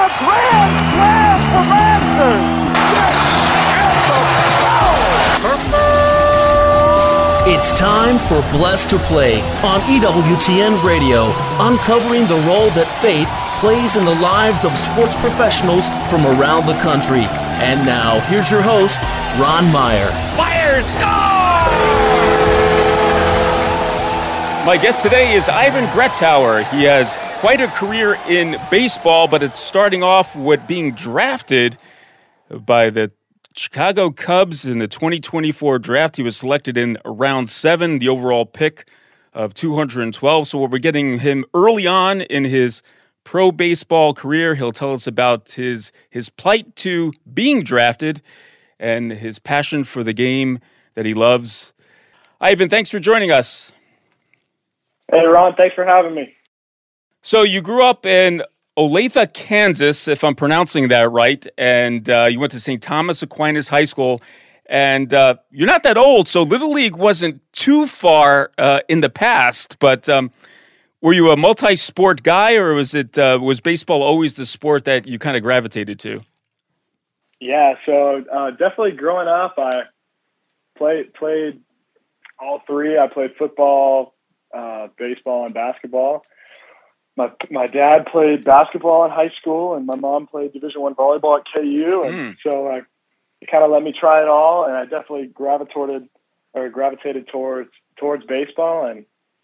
a grand slam for Masters! Yes! It's time for Blessed to Play on EWTN Radio, uncovering the role that faith plays in the lives of sports professionals from around the country. And now, here's your host, Ron Meyer. Fire, score! My guest today is Ivan Brettauer. He has quite a career in baseball, but it's starting off with being drafted by the Chicago Cubs in the 2024 draft. He was selected in round 7, the overall pick of 212. So we're getting him early on in his pro baseball career. He'll tell us about his plight to being drafted and his passion for the game that he loves. Ivan, thanks for joining us. Hey, Ron, thanks for having me. So you grew up in Olathe, Kansas, if I'm pronouncing that right, and you went to St. Thomas Aquinas High School, and you're not that old, so Little League wasn't too far in the past, but were you a multi-sport guy, or was baseball always the sport that you kind of gravitated to? Yeah, so definitely growing up, I played all three. I played football, baseball, and basketball. My dad played basketball in high school, and my mom played Division I volleyball at KU, and so it kind of let me try it all. And I definitely gravitated towards baseball, and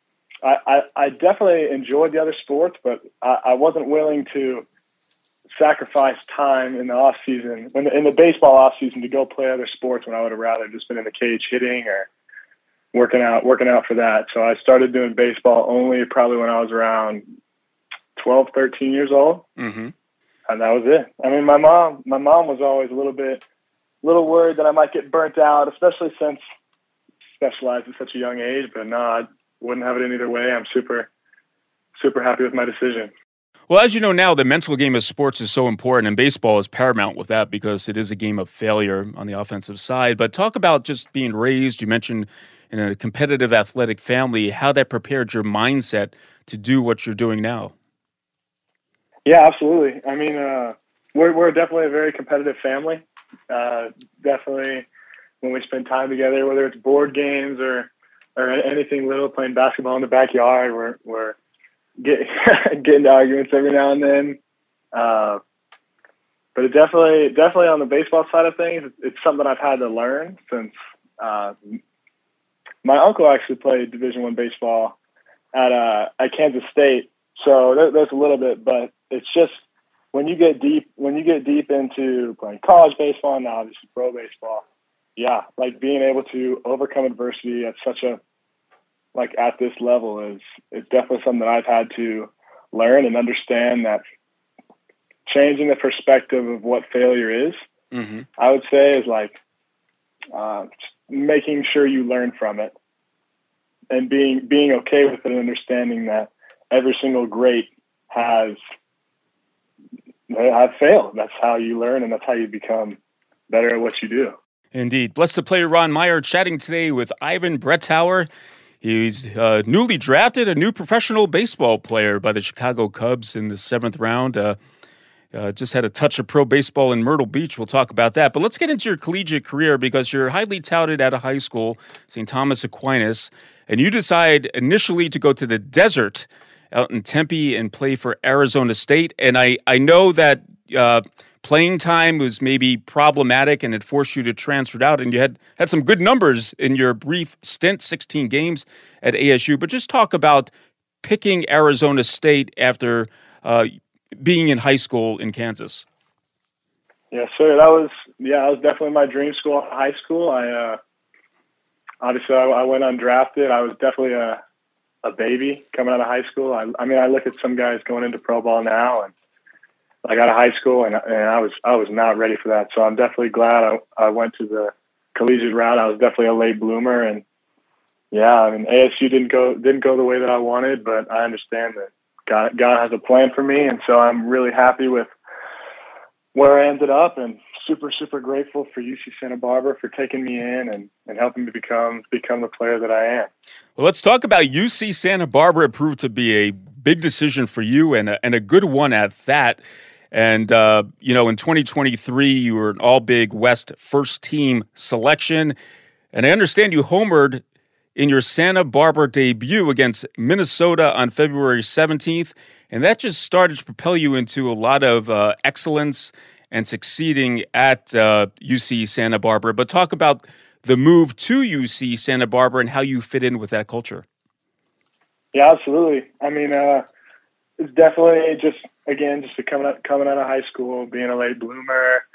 I definitely enjoyed the other sports, but I wasn't willing to sacrifice time in the off season, in the baseball off season, to go play other sports when I would have rather just been in the cage hitting or working out for that. So I started doing baseball only probably when I was around 12, 13 years old. Mm-hmm. And that was it. I mean, my mom was always a little worried that I might get burnt out, especially since specialized at such a young age, but no, I wouldn't have it any other way. I'm super, super happy with my decision. Well, as you know now, the mental game of sports is so important, and baseball is paramount with that because it is a game of failure on the offensive side. But talk about just being raised, you mentioned in a competitive athletic family, how that prepared your mindset to do what you're doing now. Yeah, absolutely. I mean, we're definitely a very competitive family. Definitely when we spend time together, whether it's board games or anything little, playing basketball in the backyard, we're getting into arguments every now and then. But it definitely on the baseball side of things, it's something I've had to learn since my uncle actually played Division I baseball at Kansas State. So there's a little bit, but it's just when you get deep into playing college baseball and now obviously pro baseball, yeah, like being able to overcome adversity at at this level is definitely something that I've had to learn and understand, that changing the perspective of what failure is, mm-hmm. I would say is making sure you learn from it and being okay with it and understanding that every single great has failed. That's how you learn, and that's how you become better at what you do. Indeed. Blessed to Play Ron Meyer chatting today with Ivan Brettauer. He's newly drafted, a new professional baseball player by the Chicago Cubs in the 7th round. Just had a touch of pro baseball in Myrtle Beach. We'll talk about that. But let's get into your collegiate career, because you're highly touted out of high school, St. Thomas Aquinas, and you decide initially to go to the desert out in Tempe and play for Arizona State. And I know that playing time was maybe problematic and it forced you to transfer out, and you had some good numbers in your brief stint, 16 games at ASU. But just talk about picking Arizona State after being in high school in Kansas. Yeah, so that was definitely my dream school in high school. I went undrafted. I was definitely a baby coming out of high school. I mean, I look at some guys going into pro ball now, and I got out of high school, and I was not ready for that. So I'm definitely glad I went to the collegiate route. I was definitely a late bloomer, and yeah, I mean, ASU didn't go the way that I wanted, but I understand that God has a plan for me, and so I'm really happy with where I ended up, and super, super grateful for UC Santa Barbara for taking me in and helping me become the player that I am. Well, let's talk about UC Santa Barbara. It proved to be a big decision for you and a good one at that. And, in 2023, you were an All-Big West first-team selection. And I understand you homered in your Santa Barbara debut against Minnesota on February 17th. And that just started to propel you into a lot of excellence and succeeding at UC Santa Barbara. But talk about the move to UC Santa Barbara and how you fit in with that culture. Yeah, absolutely. I mean, it's definitely just coming out of high school, being a late bloomer,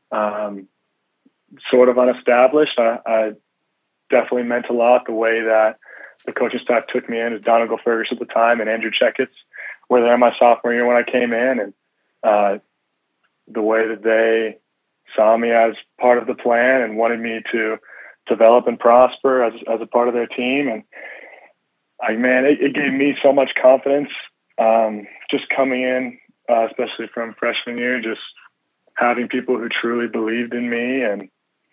sort of unestablished. I definitely meant a lot the way that the coaching staff took me in, as Donegal Ferguson at the time and Andrew Checketts were there my sophomore year when I came in, and the way that they saw me as part of the plan and wanted me to develop and prosper as a part of their team. And it gave me so much confidence, just coming in, especially from freshman year, just having people who truly believed in me. And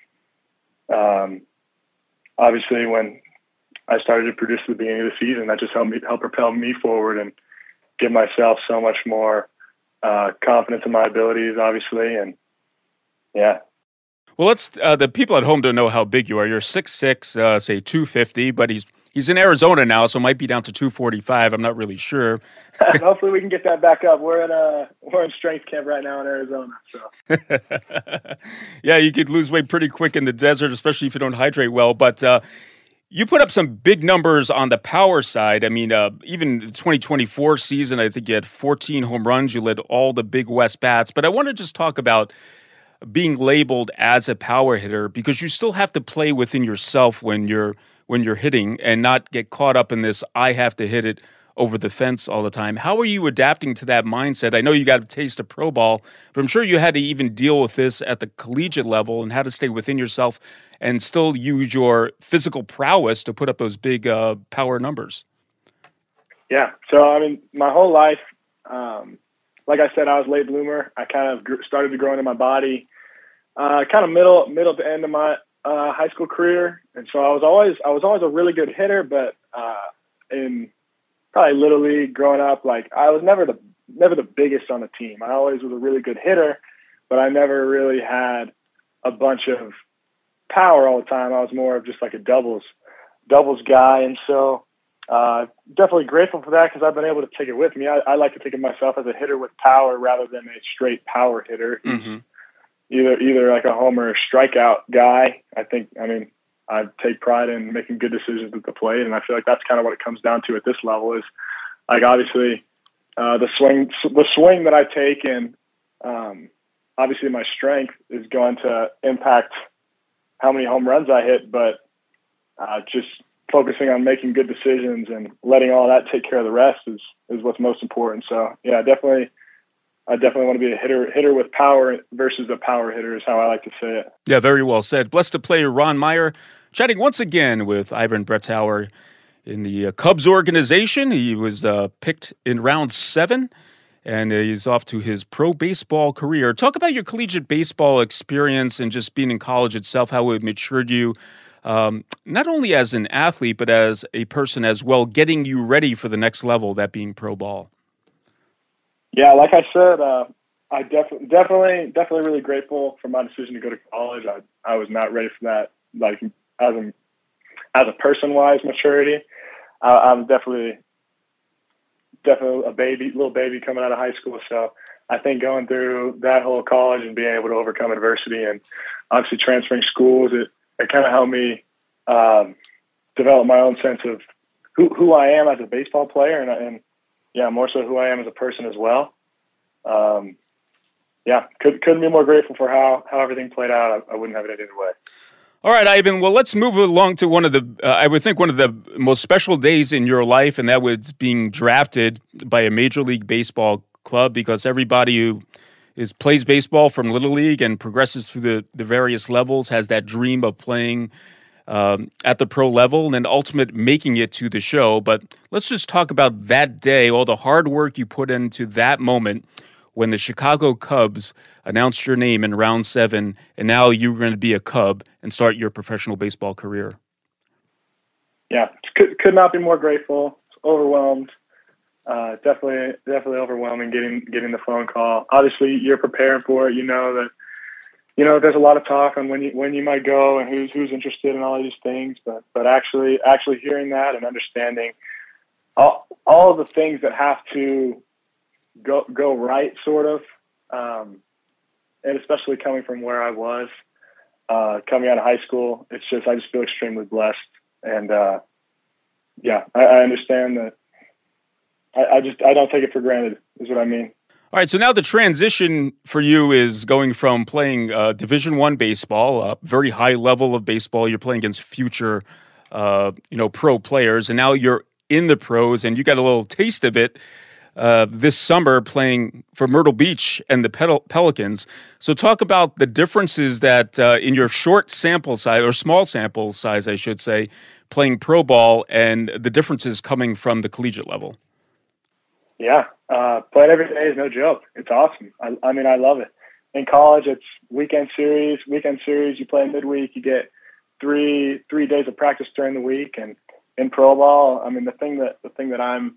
obviously when I started to produce at the beginning of the season, that just helped propel me forward and give myself so much more confidence in my abilities, obviously. And yeah. Well, the people at home don't know how big you are. You're 6'6", say 250, but he's in Arizona now, so it might be down to 245. I'm not really sure. Hopefully we can get that back up. We're in strength camp right now in Arizona. So. Yeah, you could lose weight pretty quick in the desert, especially if you don't hydrate well. But you put up some big numbers on the power side. I mean, even the 2024 season, I think you had 14 home runs. You led all the Big West bats. But I want to just talk about being labeled as a power hitter, because you still have to play within yourself when you're hitting and not get caught up in this, I have to hit it over the fence all the time. How are you adapting to that mindset? I know you got a taste of pro ball, but I'm sure you had to even deal with this at the collegiate level and how to stay within yourself and still use your physical prowess to put up those big power numbers. Yeah. So, I mean, my whole life, like I said, I was late bloomer. I kind of started to grow into my body, kind of middle to end of my high school career. And so I was always a really good hitter, but in probably Little League growing up, like I was never the biggest on the team. I always was a really good hitter, but I never really had a bunch of power all the time. I was more of just like a doubles guy. And so definitely grateful for that, because I've been able to take it with me. I like to think of myself as a hitter with power rather than a straight power hitter. Mm-hmm. Either like a homer or strikeout guy. I take pride in making good decisions at the plate, and I feel like that's kind of what it comes down to at this level. Is like obviously the swing that I take, and obviously my strength is going to impact how many home runs I hit, but just focusing on making good decisions and letting all that take care of the rest is what's most important. So yeah, I definitely want to be a hitter with power versus a power hitter is how I like to say it. Yeah, very well said. Blessed to play Ron Meyer, chatting once again with Ivan Brettauer in the Cubs organization. He was picked in round 7, and he's off to his pro baseball career. Talk about your collegiate baseball experience and just being in college itself, how it matured you, not only as an athlete, but as a person as well, getting you ready for the next level, that being pro ball. Yeah, like I said, I definitely really grateful for my decision to go to college. I was not ready for that, like as a person-wise maturity. I'm definitely a little baby coming out of high school. So I think going through that whole college and being able to overcome adversity and obviously transferring schools, it kind of helped me develop my own sense of who I am as a baseball player and yeah, more so who I am as a person as well. Yeah, couldn't be more grateful for how everything played out. I wouldn't have it any other way. All right, Ivan. Well, let's move along to one of the most special days in your life, and that was being drafted by a Major League Baseball club, because everybody who plays baseball from Little League and progresses through the various levels has that dream of playing at the pro level and then ultimate making it to the show. But let's just talk about that day, all the hard work you put into that moment when the Chicago Cubs announced your name in round 7, and now you're going to be a Cub and start your professional baseball career. Yeah, could not be more grateful. Overwhelmed. Definitely overwhelming getting the phone call. Obviously, you're preparing for it. You know that there's a lot of talk on when you might go and who's interested in all these things. But actually hearing that and understanding all of the things that have to go right, sort of, and especially coming from where I was coming out of high school, I just feel extremely blessed. And I understand that. I don't take it for granted, is what I mean. All right, so now the transition for you is going from playing Division I baseball, a very high level of baseball. You're playing against future, pro players, and now you're in the pros, and you got a little taste of it this summer playing for Myrtle Beach and the Pelicans. So talk about the differences that in your short sample size, or small sample size, I should say, playing pro ball, and the differences coming from the collegiate level. Yeah, playing every day is no joke. It's awesome. I mean, I love it. In college, it's weekend series. You play midweek. You get three days of practice during the week. And in pro ball, I mean, the thing that I'm,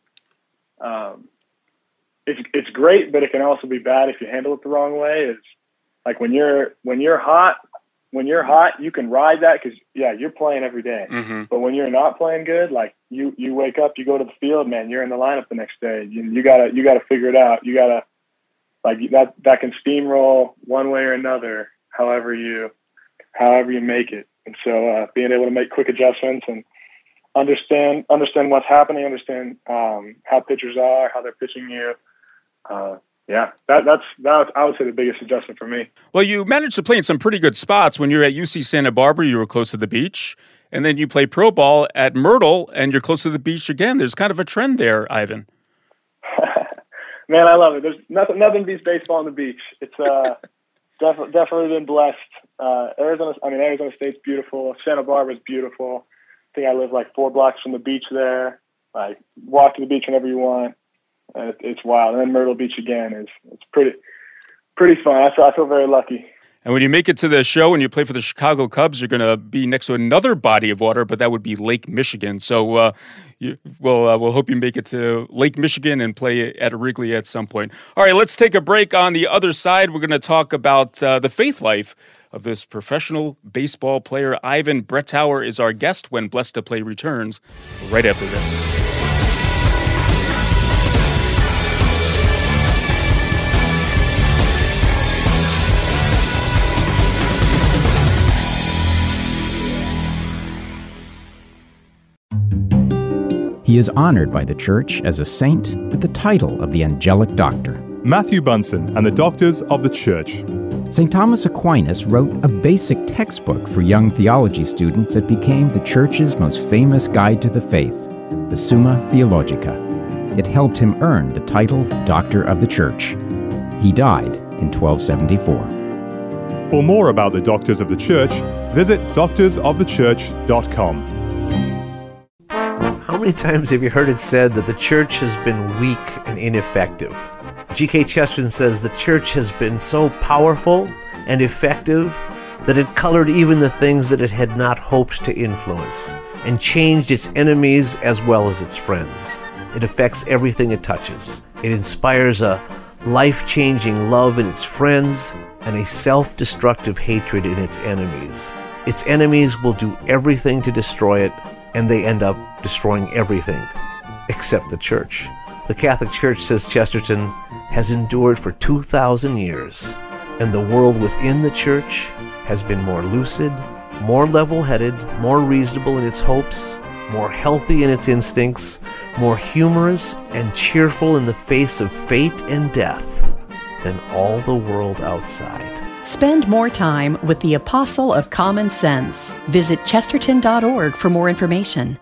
it's great, but it can also be bad if you handle it the wrong way. Is like when you're hot, you can ride that because you're playing every day. Mm-hmm. But when you're not playing good, like you wake up, you go to the field, man, you're in the lineup the next day. You gotta figure it out. You gotta, like, that can steamroll one way or another, however you make it. And so being able to make quick adjustments and understand what's happening, understand how pitchers are, how they're pitching you. That's I would say the biggest adjustment for me. Well, you managed to play in some pretty good spots. When you're at UC Santa Barbara, you were close to the beach, and then you play pro ball at Myrtle, and you're close to the beach again. There's kind of a trend there, Ivan. Man, I love it. There's nothing beats baseball on the beach. It's definitely been blessed. Arizona State's beautiful. Santa Barbara's beautiful. I think I live like 4 blocks from the beach there. Like, walk to the beach whenever you want. It's wild. And then Myrtle Beach again it's pretty fun. I feel very lucky. And when you make it to the show and you play for the Chicago Cubs, you're going to be next to another body of water, but that would be Lake Michigan. So we'll hope you make it to Lake Michigan and play at Wrigley at some point. All right, let's take a break. On the other side, we're going to talk about the faith life of this professional baseball player. Ivan Brettauer is our guest when Blessed to Play returns right after this. He is honored by the Church as a saint with the title of the Angelic Doctor. Matthew Bunson and the Doctors of the Church. St. Thomas Aquinas wrote a basic textbook for young theology students that became the Church's most famous guide to the faith, the Summa Theologica. It helped him earn the title Doctor of the Church. He died in 1274. For more about the Doctors of the Church, visit doctorsofthechurch.com. How many times have you heard it said that the church has been weak and ineffective? G.K. Chesterton says the church has been so powerful and effective that it colored even the things that it had not hoped to influence and changed its enemies as well as its friends. It affects everything it touches. It inspires a life-changing love in its friends and a self-destructive hatred in its enemies. Its enemies will do everything to destroy it, and they end up destroying everything except the church. The Catholic Church, says Chesterton, has endured for 2,000 years, and the world within the church has been more lucid, more level-headed, more reasonable in its hopes, more healthy in its instincts, more humorous and cheerful in the face of fate and death than all the world outside. Spend more time with the Apostle of Common Sense. Visit chesterton.org for more information.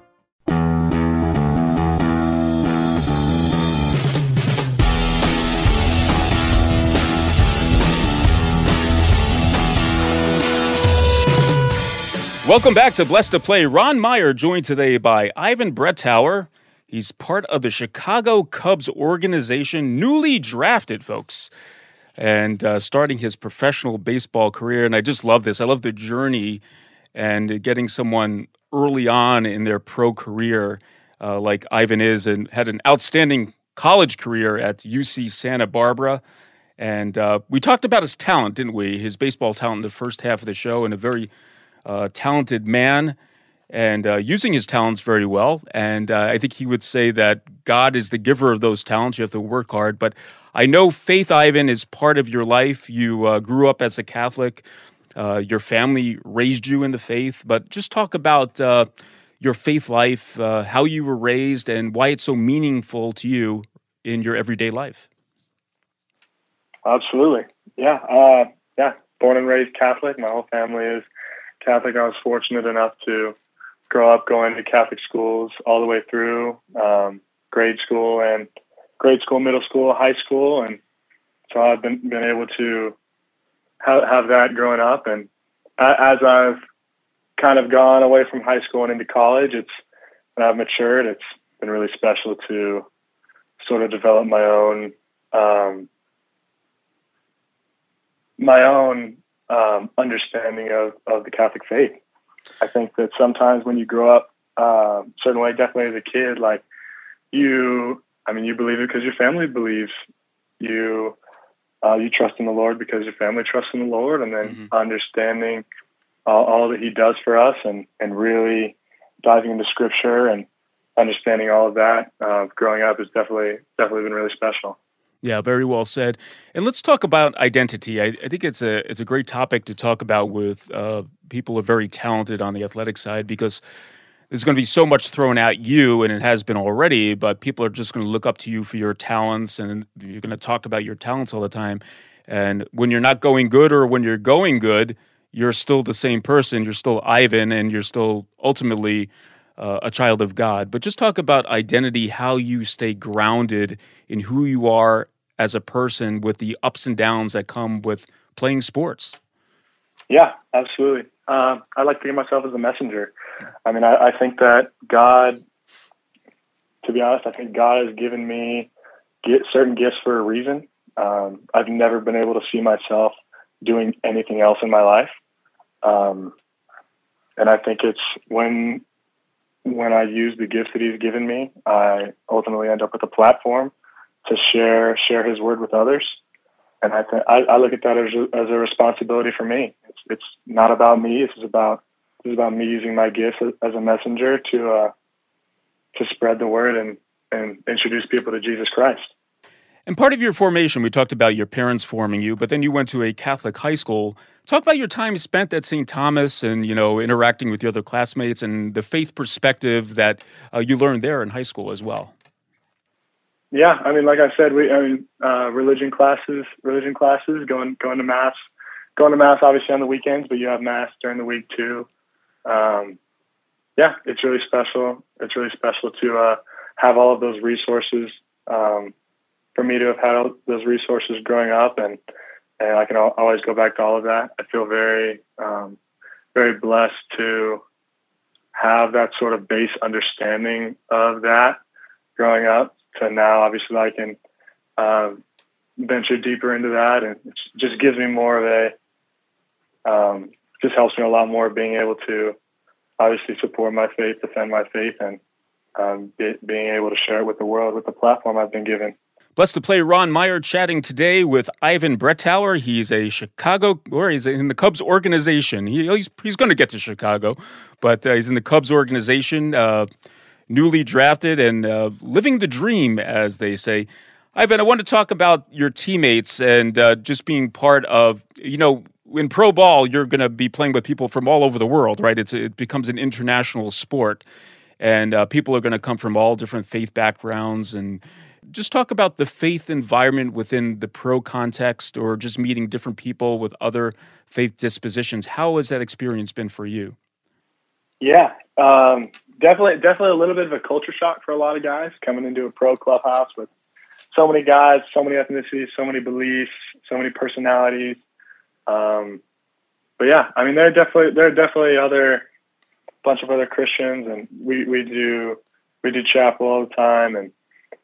Welcome back to Blessed to Play. Ron Meyer joined today by Ivan Brettauer. He's part of the Chicago Cubs organization, newly drafted, folks, and starting his professional baseball career. And I just love this. I love the journey and getting someone early on in their pro career like Ivan is, and had an outstanding college career at UC Santa Barbara. And we talked about his talent, didn't we? His baseball talent in the first half of the show, and a very talented man, and using his talents very well. And I think he would say that God is the giver of those talents. You have to work hard. But I know faith, Ivan, is part of your life. You grew up as a Catholic. Your family raised you in the faith. But just talk about your faith life, how you were raised, and why it's so meaningful to you in your everyday life. Absolutely. Yeah. Born and raised Catholic. My whole family is Catholic. I was fortunate enough to grow up going to Catholic schools all the way through grade school, middle school, high school. And so I've been able to have that growing up. And as I've kind of gone away from high school and into college, and I've matured, it's been really special to sort of develop my own understanding of the Catholic faith. I think that sometimes when you grow up a certain way, definitely as a kid, like you believe it because your family believes. You trust in the Lord because your family trusts in the Lord, and then understanding all that He does for us, and really diving into Scripture and understanding all of that growing up has definitely been really special. Yeah, very well said. And let's talk about identity. I think it's a great topic to talk about with people who are very talented on the athletic side, because there's going to be so much thrown at you, and it has been already, but people are just going to look up to you for your talents, and you're going to talk about your talents all the time. And when you're not going good, or when you're going good, you're still the same person. You're still Ivan, and you're still ultimately a child of God. But just talk about identity, how you stay grounded in who you are as a person with the ups and downs that come with playing sports. Yeah, absolutely. I like to think of myself as a messenger. I mean, I think that God, to be honest, I think God has given me certain gifts for a reason. I've never been able to see myself doing anything else in my life. And I think it's when I use the gifts that He's given me, I ultimately end up with a platform to share His word with others. And I look at that as a responsibility for me. It's not about me. This is about me using my gifts as a messenger to spread the word and introduce people to Jesus Christ. And part of your formation, we talked about your parents forming you, but then you went to a Catholic high school. Talk about your time spent at St. Thomas and, interacting with your other classmates and the faith perspective that you learned there in high school as well. Yeah, I mean, like I said, religion classes, going to mass obviously on the weekends, but you have mass during the week too. It's really special. It's really special to have all of those resources. For me to have had those resources growing up, and I can always go back to all of that. I feel very, very blessed to have that sort of base understanding of that growing up. So now, obviously, I can venture deeper into that, and it just gives me more of just helps me a lot more being able to obviously support my faith, defend my faith, and being able to share it with the world with the platform I've been given. Blessed to play Ron Meyer chatting today with Ivan Brettauer. He's he's in the Cubs organization. He's going to get to Chicago, but he's in the Cubs organization, newly drafted and living the dream, as they say. Ivan, I want to talk about your teammates and just being part of, in pro ball, you're going to be playing with people from all over the world, right? It becomes an international sport, and people are going to come from all different faith backgrounds. And just talk about the faith environment within the pro context, or just meeting different people with other faith dispositions. How has that experience been for you? Yeah, definitely a little bit of a culture shock for a lot of guys coming into a pro clubhouse with so many guys, so many ethnicities, so many beliefs, so many personalities. But yeah, I mean, there are definitely a bunch of other Christians, and we do chapel all the time. And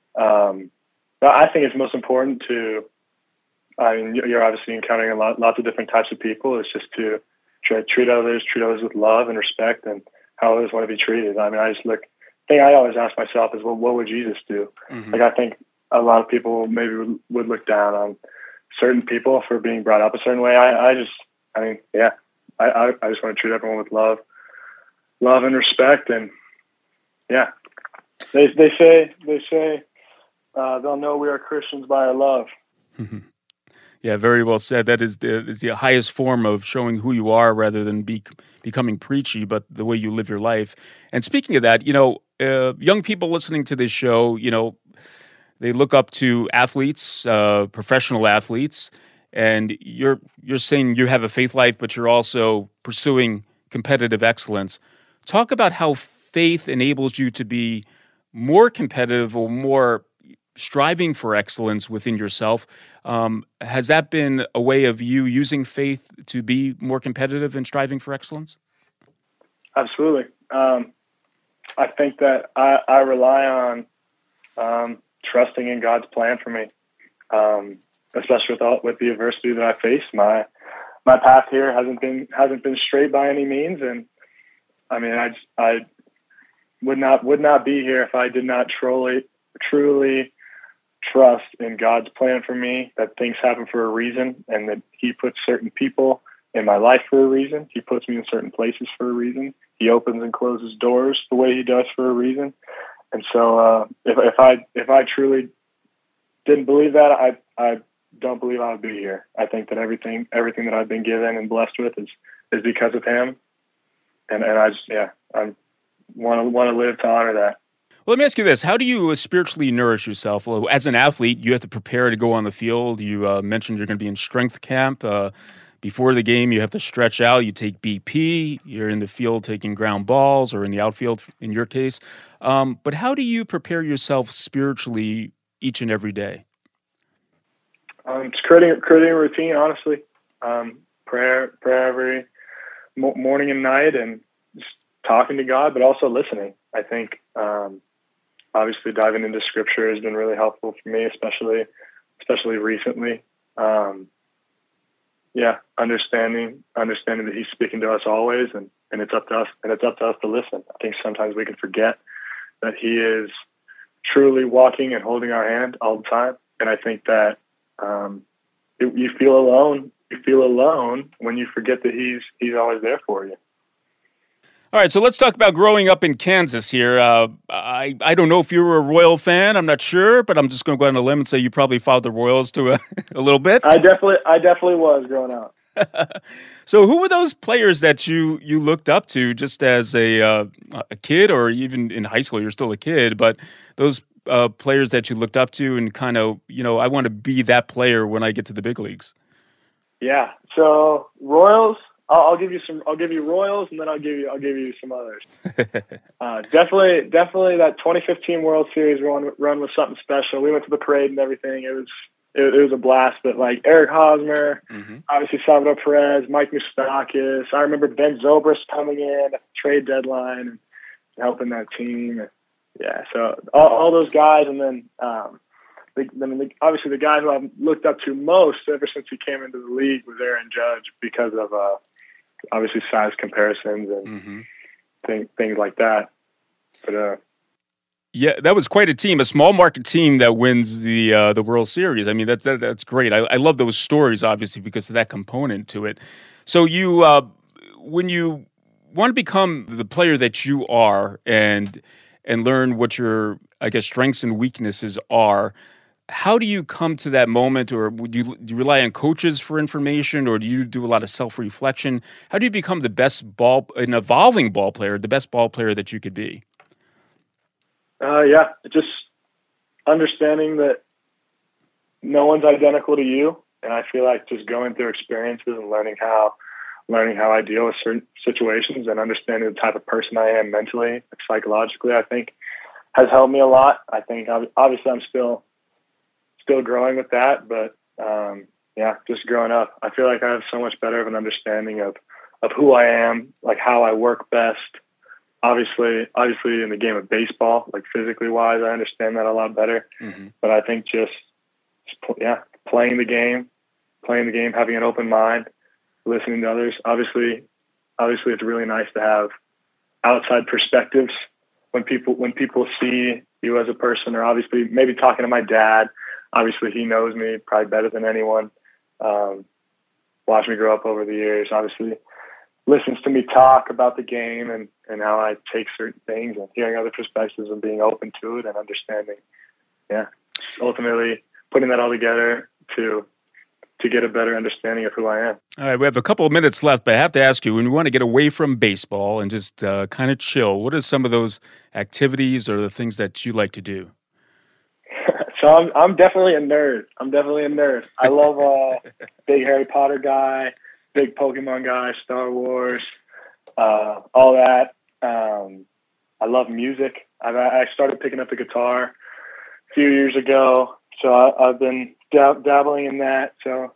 I think it's most important you're obviously encountering lots of different types of people. It's just to try to treat others with love and respect, and how others want to be treated. I mean, the thing I always ask myself is, well, what would Jesus do? Mm-hmm. Like, I think a lot of people maybe would look down on certain people for being brought up a certain way. I just want to treat everyone with love and respect. And yeah, they say they'll know we are Christians by our love. Yeah, very well said. That is the highest form of showing who you are rather than becoming preachy, but the way you live your life. And speaking of that, young people listening to this show, they look up to athletes, professional athletes, and you're saying you have a faith life, but you're also pursuing competitive excellence. Talk about how faith enables you to be more competitive or more striving for excellence within yourself. Has that been a way of you using faith to be more competitive and striving for excellence? Absolutely. I think that I rely on trusting in God's plan for me, especially with the adversity that I face. My path here hasn't been straight by any means, and I mean I would not be here if I did not truly trust in God's plan for me, that things happen for a reason, and that He puts certain people in my life for a reason. He puts me in certain places for a reason. He opens and closes doors the way He does for a reason. And so if I truly didn't believe that, I don't believe I would be here. I think that everything that I've been given and blessed with is because of Him. And I want to live to honor that. Well, let me ask you this. How do you spiritually nourish yourself? Well, as an athlete, you have to prepare to go on the field. You mentioned you're going to be in strength camp. Before the game, you have to stretch out. You take BP. You're in the field taking ground balls, or in the outfield in your case. But how do you prepare yourself spiritually each and every day? Just creating a routine, honestly. Prayer every morning and night, and just talking to God, but also listening. I think obviously diving into Scripture has been really helpful for me, especially recently. Understanding that He's speaking to us always, and it's up to us to listen. I think sometimes we can forget that He is truly walking and holding our hand all the time. And I think that you feel alone. You feel alone when you forget that He's always there for you. All right, so let's talk about growing up in Kansas here. I don't know if you were a Royal fan. I'm not sure, but I'm just going to go out on a limb and say you probably followed the Royals to a little bit. I definitely was growing up. So who were those players that you looked up to just as a kid, or even in high school? You're still a kid, but those players that you looked up to and kind of, I want to be that player when I get to the big leagues. Yeah. So Royals. I'll give you Royals, and then I'll give you some others. Definitely that 2015 World Series run was something special. We went to the parade and everything. It was a blast. But like Eric Hosmer, obviously Salvador Perez, Mike Moustakas. I remember Ben Zobrist coming in at the trade deadline and helping that team. Yeah, so all those guys, and then obviously the guy who I've looked up to most ever since he came into the league was Aaron Judge, because of obviously size comparisons and things like that. But yeah, that was quite a team, a small market team that wins the World Series. I mean, that's great. I love those stories, obviously, because of that component to it. So you, when you want to become the player that you are and learn what your, I guess, strengths and weaknesses are, how do you come to that moment, or do you rely on coaches for information, or do you do a lot of self-reflection? How do you become an evolving ball player, the best ball player that you could be? Just understanding that no one's identical to you, and I feel like just going through experiences and learning how I deal with certain situations and understanding the type of person I am mentally and psychologically, I think has helped me a lot. I think obviously I'm still growing with that, but just growing up, I feel like I have so much better of an understanding of who I am, like how I work best. Obviously in the game of baseball, like physically wise, I understand that a lot better. But I think just playing the game, having an open mind, listening to others. Obviously it's really nice to have outside perspectives when people see you as a person, or obviously maybe talking to my dad, obviously he knows me probably better than anyone. Watched me grow up over the years, obviously listens to me talk about the game and how I take certain things, and hearing other perspectives and being open to it and understanding. Yeah. Ultimately putting that all together to get a better understanding of who I am. All right, we have a couple of minutes left, but I have to ask you, when you want to get away from baseball and just kind of chill, what are some of those activities or the things that you like to do? So I'm definitely a nerd. I love big Harry Potter guy, big Pokemon guy, Star Wars, all that. I love music. I started picking up the guitar a few years ago, so I've been dabbling in that. So,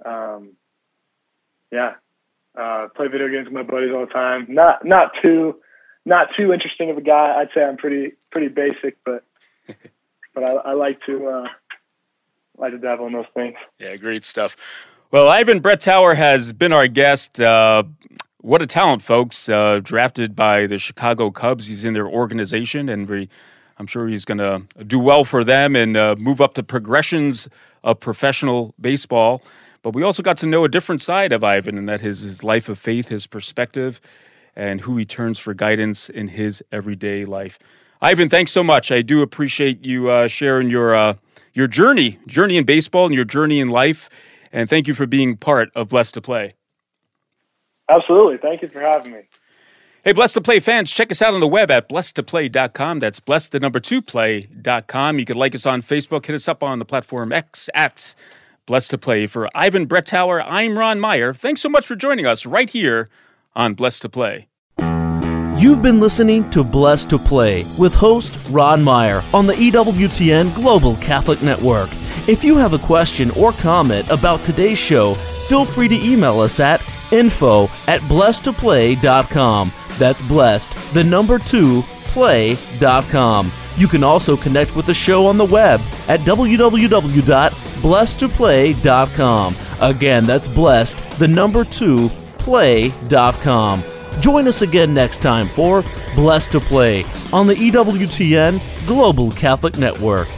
play video games with my buddies all the time. Not too interesting of a guy. I'd say I'm pretty basic, but I like to dabble in those things. Yeah, great stuff. Well, Ivan Brettauer has been our guest. What a talent, folks. Drafted by the Chicago Cubs. He's in their organization, and I'm sure he's going to do well for them and move up the progressions of professional baseball. But we also got to know a different side of Ivan, and that is his life of faith, his perspective, and who he turns for guidance in his everyday life. Ivan, thanks so much. I do appreciate you sharing your journey in baseball and your journey in life. And thank you for being part of Blessed to Play. Absolutely. Thank you for having me. Hey, Blessed to Play fans, check us out on the web at blessedtoplay.com. That's blessed2play.com. You can like us on Facebook. Hit us up on the platform X at Blessed to Play. For Ivan Brettauer, I'm Ron Meyer. Thanks so much for joining us right here on Blessed to Play. You've been listening to Blessed to Play with host Ron Meyer on the EWTN Global Catholic Network. If you have a question or comment about today's show, feel free to email us at info@blessedtoplay.com. That's blessed, 2, play.com. You can also connect with the show on the web at www.blessedtoplay.com. Again, that's blessed, 2, play.com. Join us again next time for Blessed to Play on the EWTN Global Catholic Network.